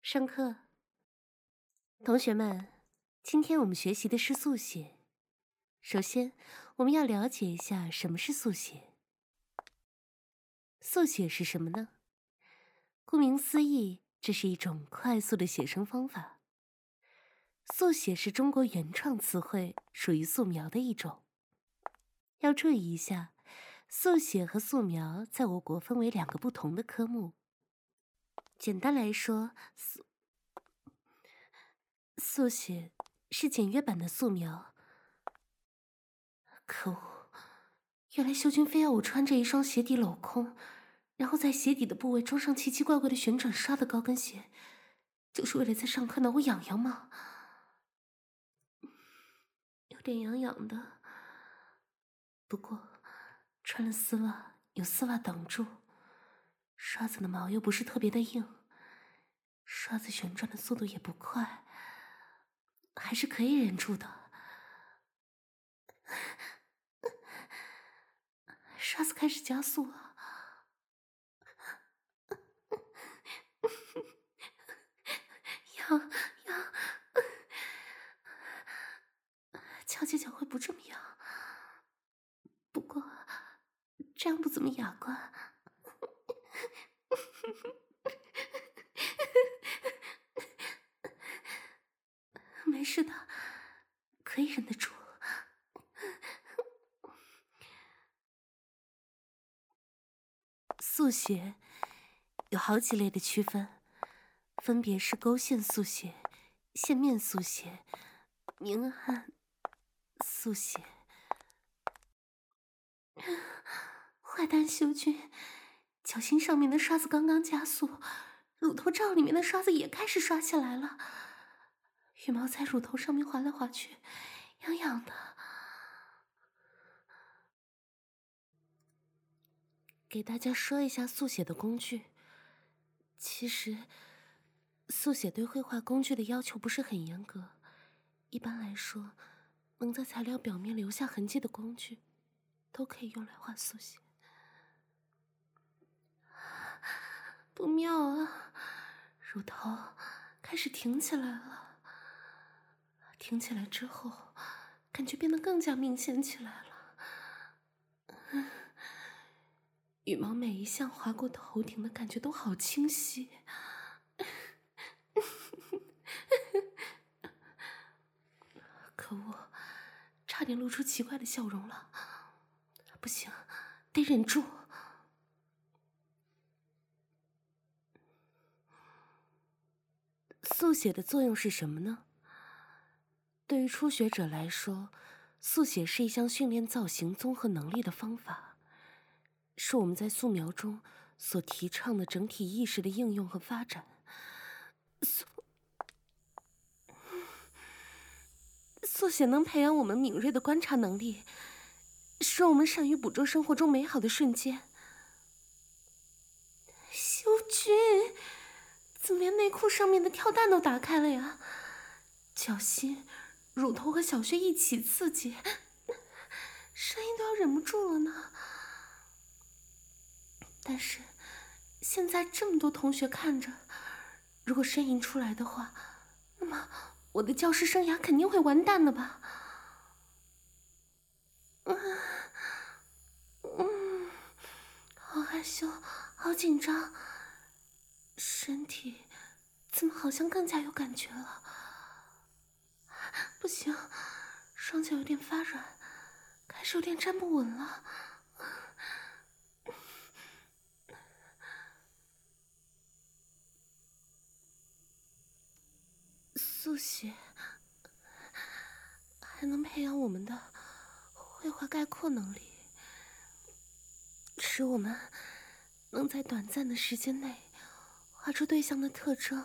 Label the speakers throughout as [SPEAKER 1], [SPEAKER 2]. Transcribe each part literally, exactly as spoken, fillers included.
[SPEAKER 1] 上课，同学们，今天我们学习的是速写。首先，我们要了解一下什么是速写。速写是什么呢？顾名思义，这是一种快速的写生方法。速写是中国原创词汇，属于素描的一种。要注意一下，速写和素描在我国分为两个不同的科目。简单来说，速速写是简约版的素描。可恶！原来修君非要我穿着一双鞋底镂空，然后在鞋底的部位装上奇奇怪怪的旋转刷的高跟鞋，就是为了在上课挠我痒痒吗？有点痒痒的。不过穿了丝袜，有丝袜挡住，刷子的毛又不是特别的硬，刷子旋转的速度也不快，还是可以忍住的。刷子开始加速了，痒痒，翘起脚会不这么痒，不过这样不怎么雅观。没事的，可以忍得住。速写有好几类的区分，分别是勾线速写、线面速写、明暗速写。坏蛋修君，脚心上面的刷子刚刚加速，乳头罩里面的刷子也开始刷起来了，羽毛在乳头上面滑来滑去，痒痒的。给大家说一下速写的工具。其实，速写对绘画工具的要求不是很严格。一般来说，能在材料表面留下痕迹的工具，都可以用来画速写。不妙啊！乳头开始挺起来了，挺起来之后，感觉变得更加明显起来了。羽毛每一项划过头顶的感觉都好清晰。可恶，差点露出奇怪的笑容了。不行，得忍住。速写的作用是什么呢？对于初学者来说，速写是一项训练造型综合能力的方法，是我们在素描中所提倡的整体意识的应用和发展。速速写能培养我们敏锐的观察能力，使我们善于捕捉生活中美好的瞬间。修君，怎么连内裤上面的跳蛋都打开了呀？脚心、乳头和小穴一起刺激，声音都要忍不住了呢。但是现在这么多同学看着，如果呻吟出来的话，那么我的教师生涯肯定会完蛋的吧？嗯嗯，好害羞，好紧张，身体怎么好像更加有感觉了？不行，双脚有点发软，开始有点站不稳了。速写还能培养我们的绘画概括能力，使我们能在短暂的时间内画出对象的特征。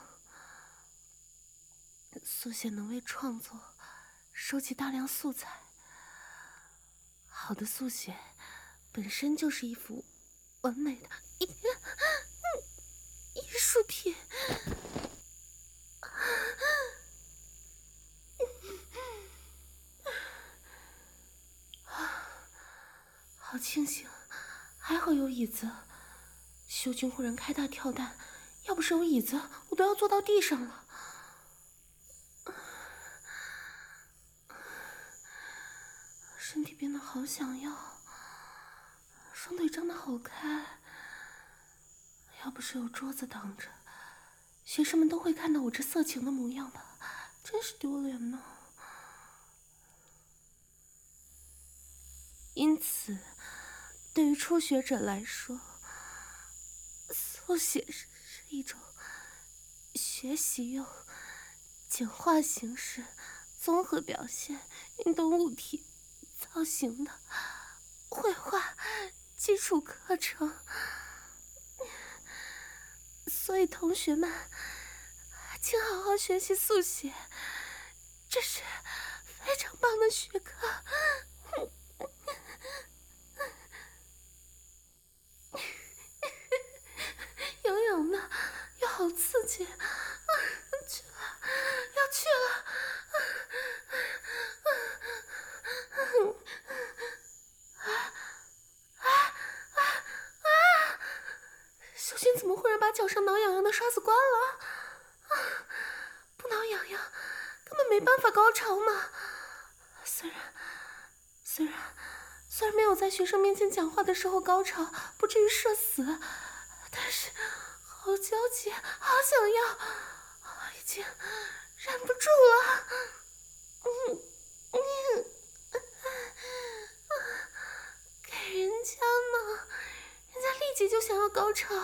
[SPEAKER 1] 速写能为创作收集大量素材。好的速写本身就是一幅完美的艺艺术品。好清醒，还好有椅子。修君忽然开大跳蛋， 要不是有椅子，我都要坐到地上了。身体变得好想要，双腿张得好开。要不是有桌子挡着，学生们都会看到我这色情的模样吧？真是丢脸呢。因此，对于初学者来说，速写是一种学习用简化形式综合表现运动物体造型的绘画基础课程。所以同学们，请好好学习速写，这是非常棒的学科。痒痒的，又好刺激，啊，去了，要去了。啊啊啊啊！小薰怎么忽然把脚上挠痒痒的刷子关了？啊，不挠痒痒，根本没办法高潮嘛。虽然，虽然，虽然没有在学生面前讲话的时候高潮，不至于社死，但是好焦急，好想要，已经忍不住了。嗯嗯，给人家嘛，人家立即就想要高潮。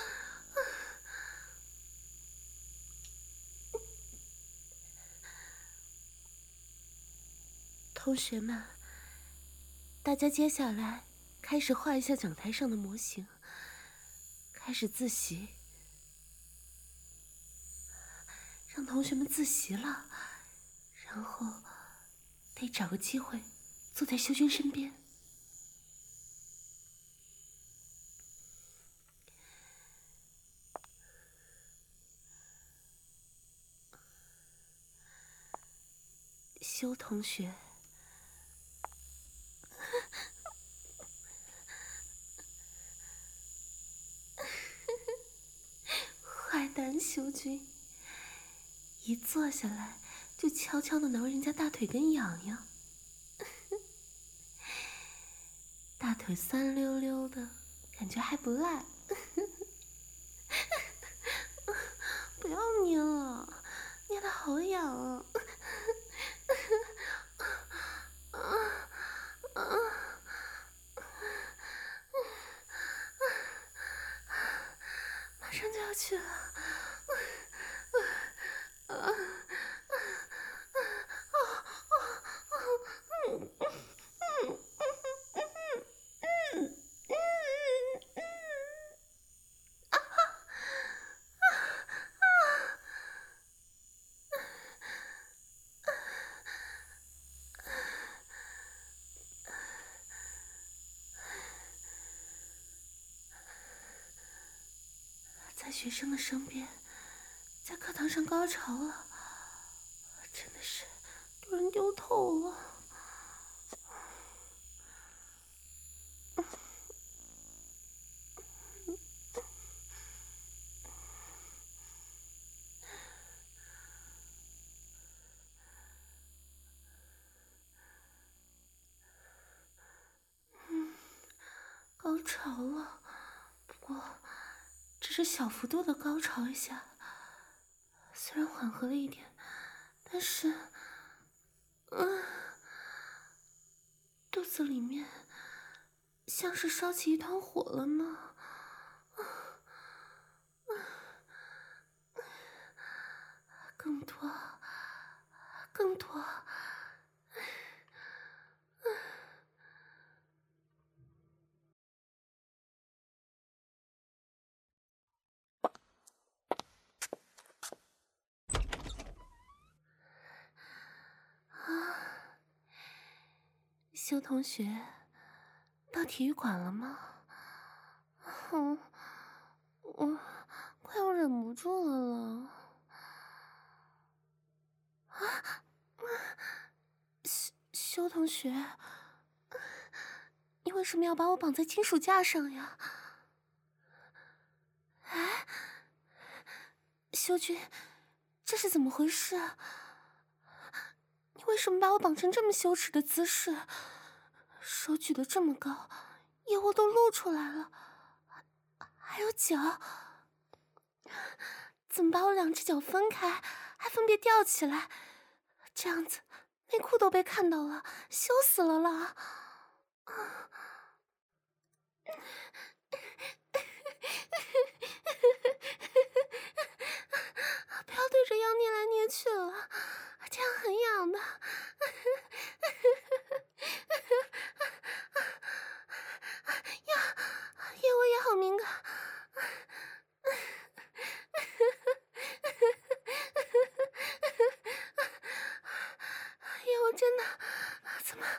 [SPEAKER 1] 同学们，大家接下来开始画一下讲台上的模型，开始自习。让同学们自习了，然后得找个机会坐在修君身边。修同学，坏蛋修君，一坐下来就悄悄地挠人家大腿根痒痒，大腿酸溜溜的，感觉还不赖。不要捏了，捏的好痒啊！啊啊！马上就要去了。啊啊在学生的身边，在课堂上高潮了，真的是丢人丢透了。嗯，高潮了，不过只是小幅度的高潮一下，虽然缓和了一点，但是，嗯，肚子里面像是烧起一团火了呢。更多，更多。啊，修同学，到体育馆了吗？嗯，我快要忍不住了了。啊，修修同学，你为什么要把我绑在金属架上呀？哎， 修君，这是怎么回事啊？你为什么把我绑成这么羞耻的姿势？手举得这么高，腋窝都露出来了，还有脚，怎么把我两只脚分开，还分别吊起来？这样子，内裤都被看到了，羞死了啦！不要对着腰捏来捏去了，这样很痒的。呀，腋窝也好敏感。腋窝真的怎么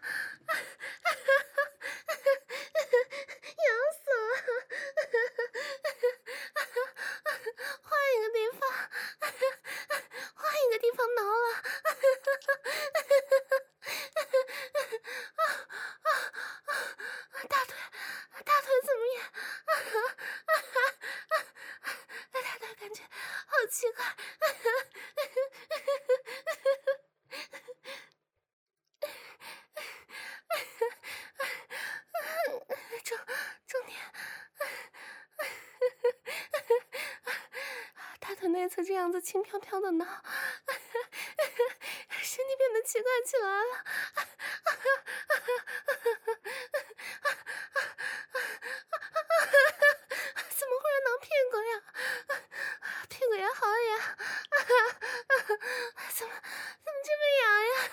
[SPEAKER 1] 痒死了？换一个地方，换一个地方挠了。大腿，大腿怎么样？大腿感觉好奇怪。重重点，大腿内侧这样子轻飘飘的挠，身体变得奇怪起来了。怎么忽然挠屁股呀？屁股也好痒，怎么怎么这么痒呀？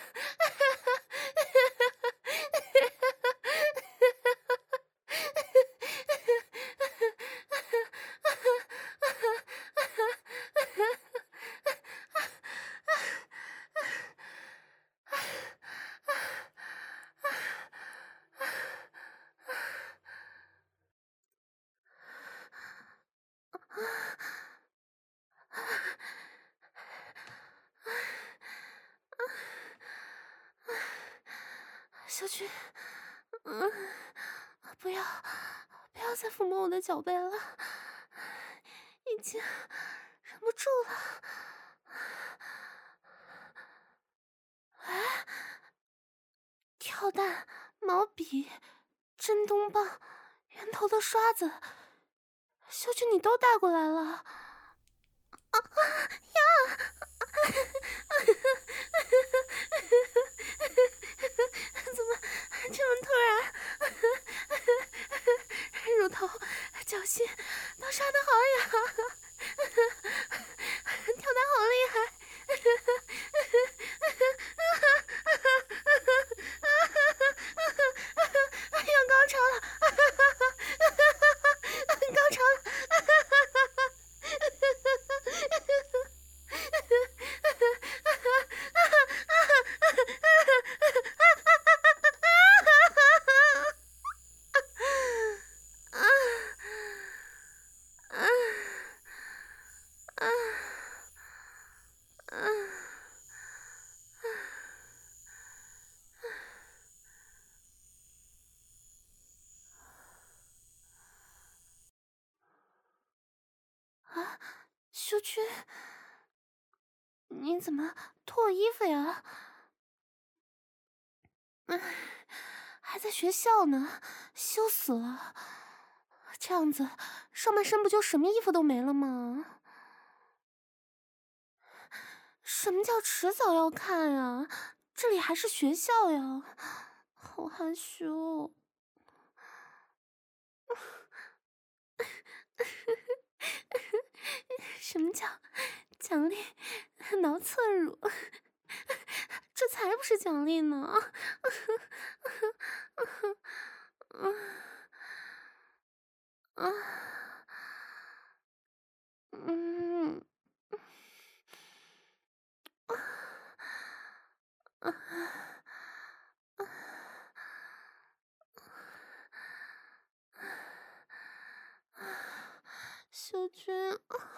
[SPEAKER 1] 小菊，嗯，不要，不要再抚摸我的脚背了，已经忍不住了。哎，跳蛋、毛笔、震动棒、圆头的刷子，小菊你都带过来了。啊呀！怎么这么突然？乳头、脚心都刷得好痒，跳得好厉害！要高潮了！高潮了！啊，修君，你怎么脱我衣服呀？唉，还在学校呢，羞死了！这样子，上半身不就什么衣服都没了吗？什么叫迟早要看呀？这里还是学校呀，好害羞。什么叫奖励挠侧乳？这才不是奖励呢！啊，嗯，啊，小军，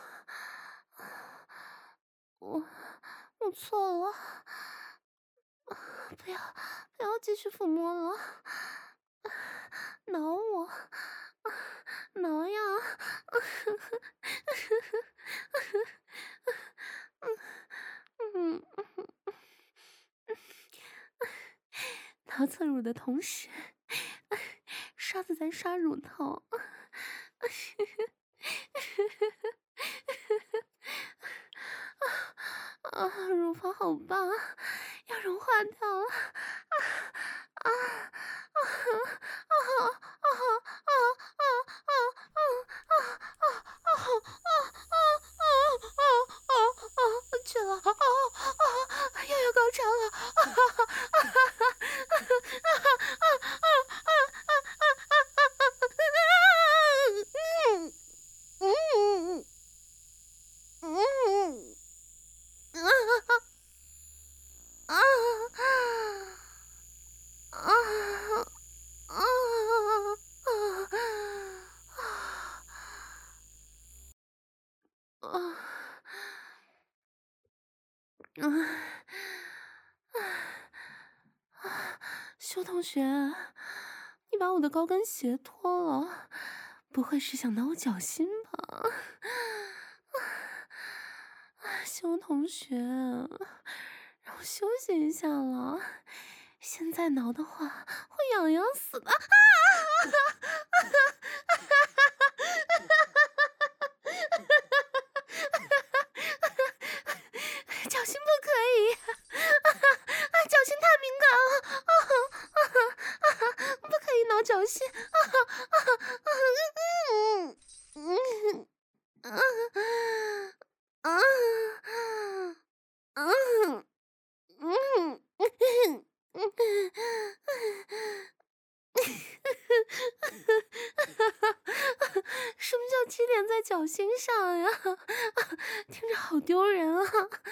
[SPEAKER 1] 我我错了，不要不要继续抚摸了，挠我，挠呀！ 要蹭乳的同时，刷子在刷乳头。啊，乳房好棒，要融化掉了！啊啊啊啊啊啊啊啊啊啊啊啊啊啊！去了！啊啊！又要高潮了！啊哈哈哈哈哈哈！啊哈啊啊啊啊啊啊！嗯嗯嗯嗯啊！啊啊啊啊啊！修同学，你把我的高跟鞋脱了，不会是想挠我脚心吧？修同学，让我休息一下了，现在挠的话会痒痒死的。啊脚心不可以，啊，脚心太敏感了，啊啊啊！不可以挠脚心，啊啊啊！嗯嗯嗯啊啊嗯嗯什么叫起点在脚心上呀？听着好丢人啊！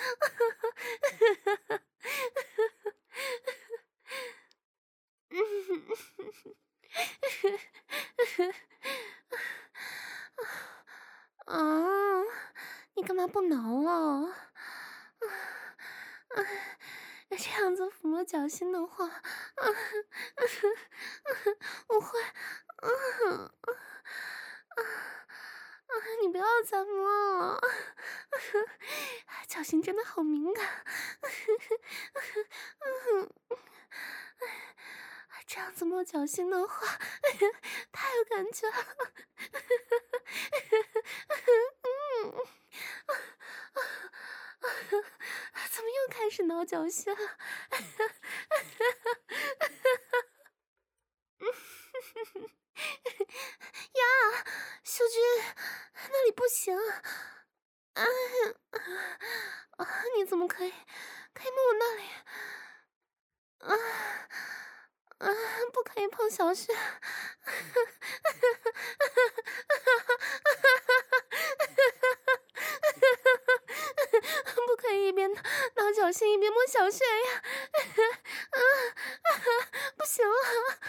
[SPEAKER 1] 啊，你干嘛不挠了？这样子抚摸脚心的话，啊，我会，啊啊啊！你不要再摸了，脚心真的好敏感。这样子摸脚心的话，太有感觉了。嗯。怎么又开始挠脚心了？呀，秀君，那里不行。啊啊！你怎么可以可以摸我那里？啊啊！不可以碰小穴。不可以一边挠脚心一边摸小穴呀！啊啊！不行了！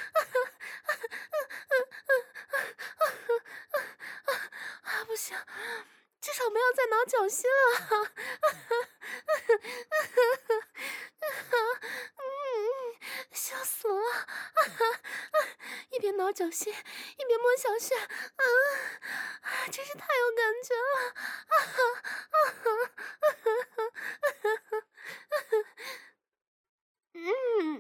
[SPEAKER 1] 啊，不行，至少不要再挠脚心了。嗯，笑死了！一边挠脚心一边摸小穴，啊，真是太有感觉了！啊啊嗯，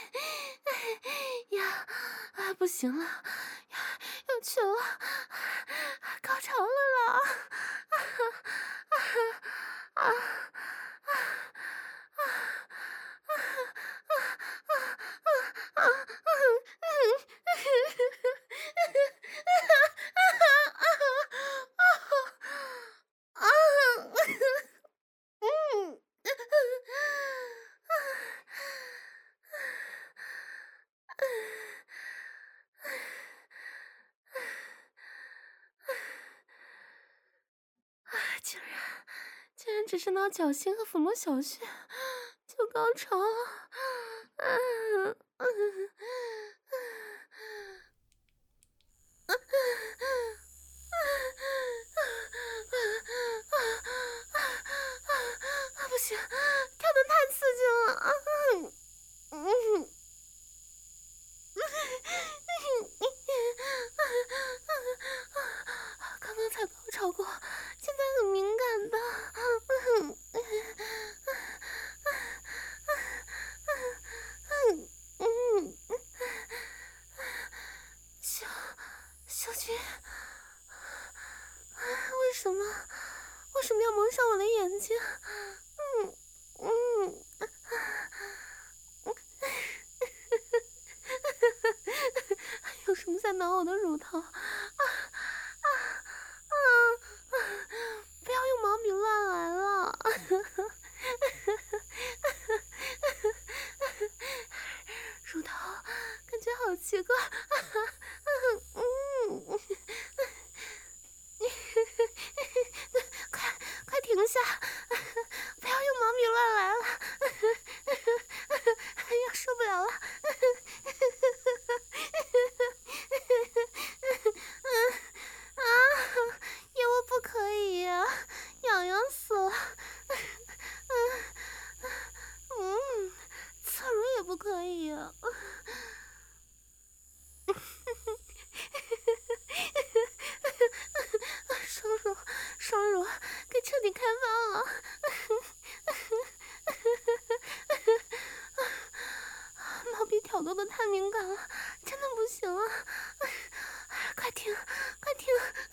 [SPEAKER 1] 呀，啊，不行了，要要去了，高潮了啦！啊啊啊啊啊啊啊啊啊！嗯。竟然，竟然只是挠脚心和抚摸小穴就高潮了，嗯嗯不行，跳得太刺激了，嗯嗯。刚刚才高潮过，现在很敏感的。嗯眼睛，嗯嗯，有什么在挠我的乳头？啊啊啊啊！不要用毛笔乱来了。乳头感觉好奇怪。嗯，快快停下！不要用毛笔乱来了。哎呀，受不了了。啊，腋窝不可以呀，痒痒死了。嗯，侧乳也不可以呀。双乳，双乳该彻底开放了。毛笔挑逗的太敏感了，真的不行了。快停，快停！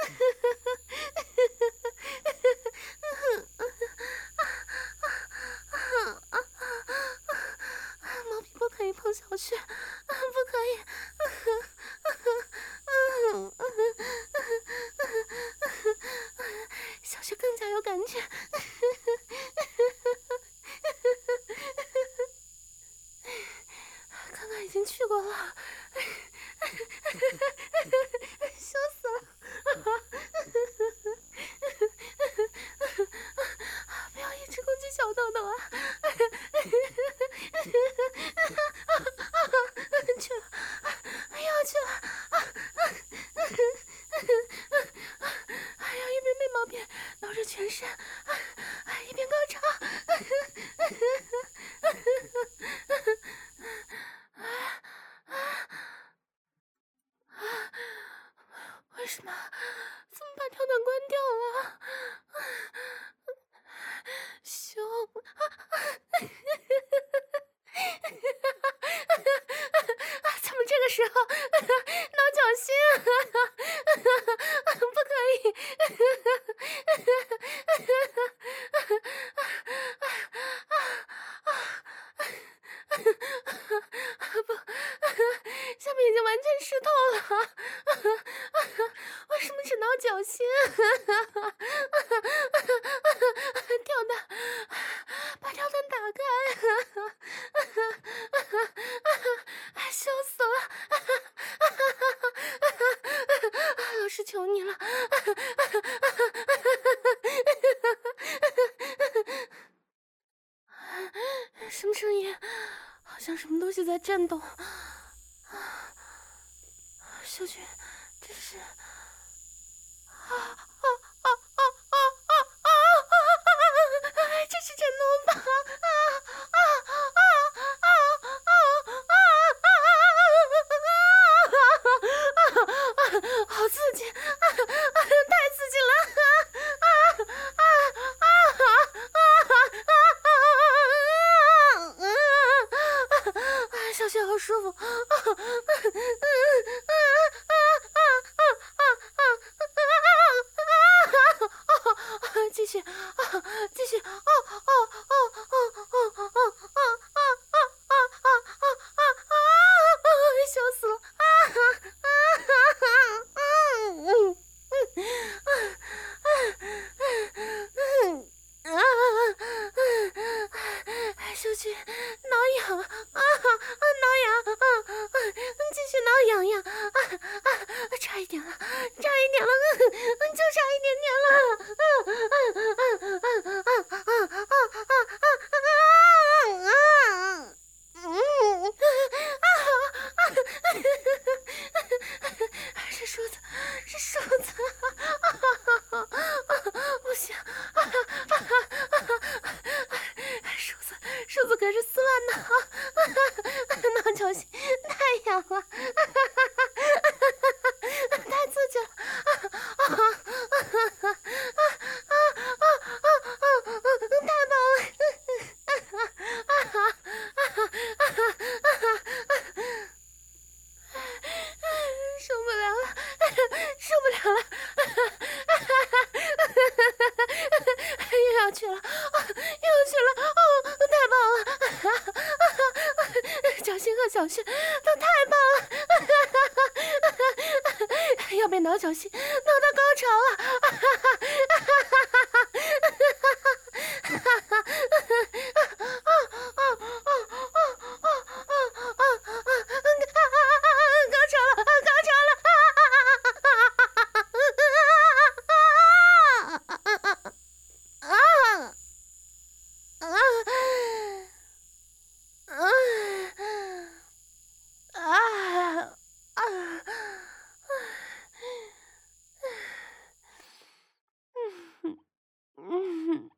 [SPEAKER 1] 毛笔不可以碰小穴，不可以。小穴更加有感觉。刚刚已经去过了，羞死了。不要一直攻击小豆豆啊。去了，又去了。哎呀，一边被毛笔挠着全身，一边高潮。为什么？怎么把跳蛋关掉了？熊！怎么这个时候挠脚心？不可以！不，下面已经完全湿透了。为什么只挠脚心？跳蛋，把跳蛋打开！羞死了！老师求你了！什么声音？好像什么东西在震动。秀君，这是……啊啊啊啊啊啊啊！这是震动吧？啊啊啊啊啊啊！好刺激！太刺激了！啊啊啊啊！小雪好舒服。继续，继续，哦哦哦哦哦哦哦哦哦！笑死了！啊啊啊！嗯嗯嗯啊！秀君，挠痒啊啊！挠痒啊啊！继续挠痒痒啊啊！差一点了，差一点了，就差一点点了！啊啊啊啊啊啊啊啊！ 啊，又去了，哦，太棒了！小心啊，小心，都太棒了！要被挠小心，挠到高潮了！高潮了，高潮了！啊啊啊啊！嗯。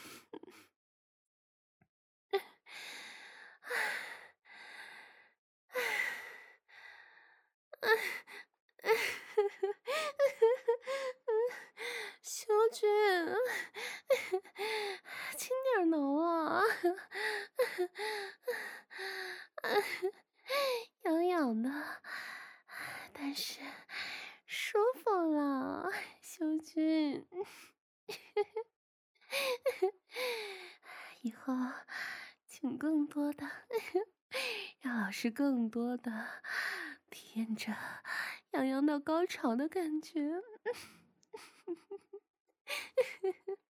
[SPEAKER 1] 小军，轻点挠啊！痒痒的，但是舒服了，小军。以后请更多的，让老师更多的体验着痒痒到高潮的感觉。